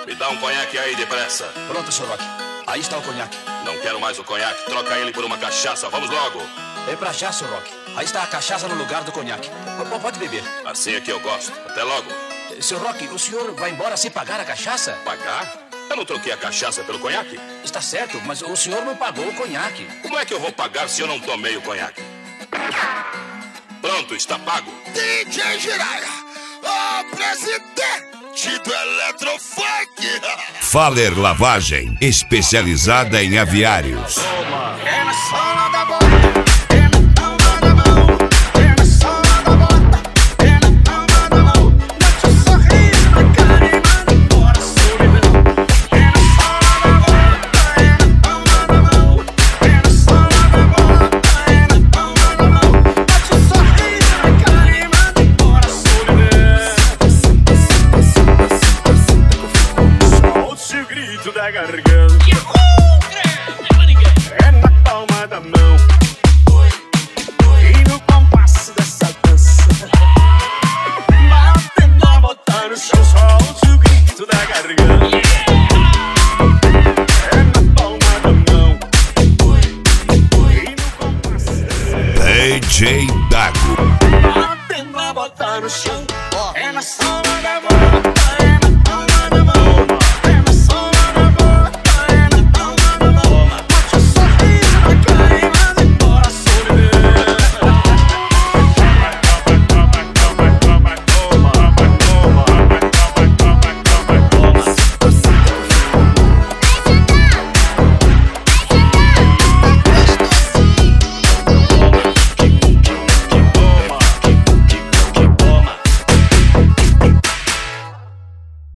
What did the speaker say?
Me dá um conhaque aí, depressa. Pronto, Sr. Rock. Aí está o conhaque. Não quero mais o conhaque. Troca ele por uma cachaça. Vamos logo. É pra já, Sr. Rock. Aí está a cachaça no lugar do conhaque. Pode beber. Assim é que eu gosto. Até logo. Sr. Rock, o senhor vai embora sem pagar a cachaça? Pagar? Eu não troquei a cachaça pelo conhaque. Está certo, mas o senhor não pagou o conhaque. Como é que eu vou pagar se eu não tomei o conhaque? Pronto, está pago. DJ Jiraya, o presidente do Eletrofunk. Faller Lavagem, especializada em aviários. É na sola da bola. Da garganta, é na palma da mão e no compasso dessa dança, batendo a botar no chão, solte o grito da garganta, é na palma da mão e no compasso dessa dança, DJ Dago, batendo a botar no chão.